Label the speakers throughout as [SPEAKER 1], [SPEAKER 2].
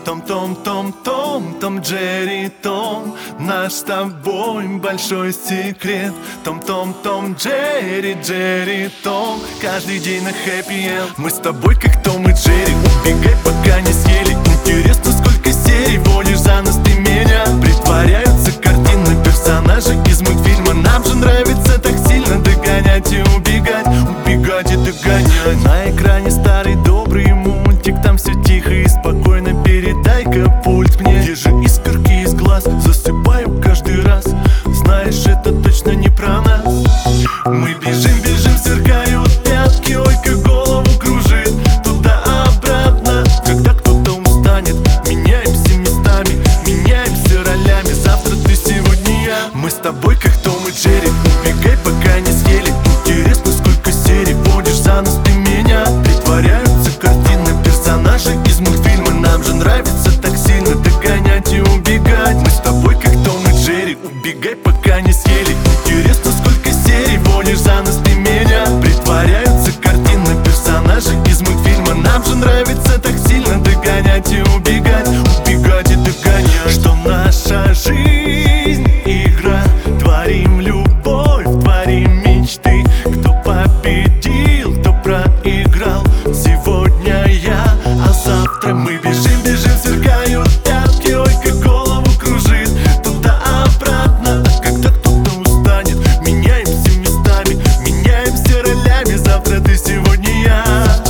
[SPEAKER 1] Том, Джерри, Том, наш с тобой большой секрет. Том, Джерри, Том, каждый день на хэппи-энд. Мы с тобой как Том и Джерри, убегай, пока не съели. Интересно, сколько серий водишь за нас ты меня. Притворяются картины персонажи из мультфильма. Нам же нравится так сильно догонять и убегать, убегать и догонять. На экране старый добрый мультик, там все тихо и спокойно. Передай-ка пульт мне, где же искорки из глаз? Засыпаю каждый раз, знаешь, это точно не про нас. Мы бежим, сверкают пятки, ой, как голову кружит туда-обратно. Когда кто-то устанет, меняемся местами, меняемся ролями. Завтра ты, сегодня я. Мы с тобой как Том и Джерри, убегай, пока не съели. Интересно, сколько серий водишь за нас ты меня. Притворяются картины персонажи из мультфильма. Нам же нравится так сильно догонять и убегать. Мы с тобой как Том и Джерри, убегай, пока не съели. Интересно, сколько серий водишь за нас ты меня. Притворяются картины персонажи из мультфильма. Нам же нравится так сильно догонять и убегать, убегать и догонять. Что наша жизнь игра, творим любовь, творим мечты. Кто победил, кто проиграл, сегодня я, а завтра мы. Бежим, сверкают пятки, ой, как голову кружит туда-обратно. А когда кто-то устанет, меняемся местами, меняемся ролями. Завтра ты, сегодня я.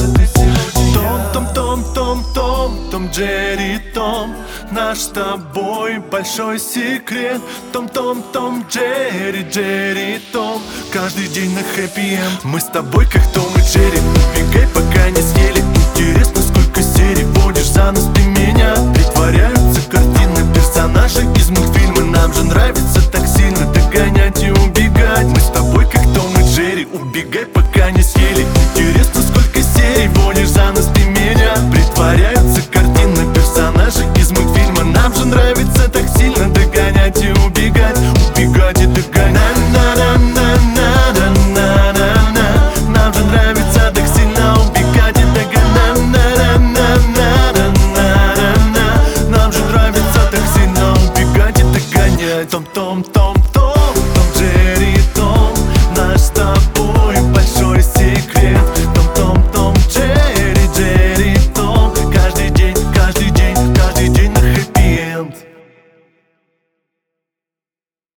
[SPEAKER 1] Том, Джерри, Том, наш с тобой большой секрет. Том, Джерри, Том, каждый день на хэппи-энд. Мы с тобой как Том и Джерри, убегай, пока не съели. Интересно, сколько серий водишь за нас